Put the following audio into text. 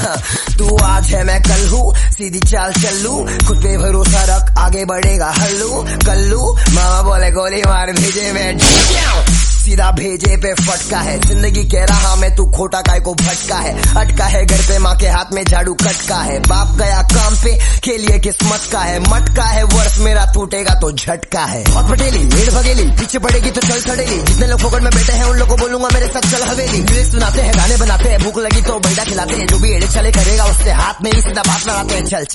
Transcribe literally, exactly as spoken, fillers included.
तू आज है मैं कल हूँ, सीधी चाल चलू, खुद पे भरोसा रख, आगे बढ़ेगा हल्लू कल्लू। मामा बोले गोली मार भेजे मैं सीधा भेजे पे फटका है। जिंदगी कह रहा मैं तू खोटा काय को भटका है। अटका है घर पे माँ के हाथ में झाड़ू कटका है। बाप गया काम पे खेलिए किस्मत का है। मटका है वर्ष मेरा टूटेगा तो झटका है। बहुत पटेली भीड़ भगेली पीछे पड़ेगी तो चल सड़ेली। जितने लोग फोकट में बैठे हैं उन लोगों को बोलूंगा मेरे साथ चल हवेली। लिरिक्स सुनाते हैं गाने बनाते हैं भूख लगी तो बैठा खिलाते हैं। जो भी एड़े चले करेगा उससे हाथ में ही सीधा बात लगाते हैं। चल चल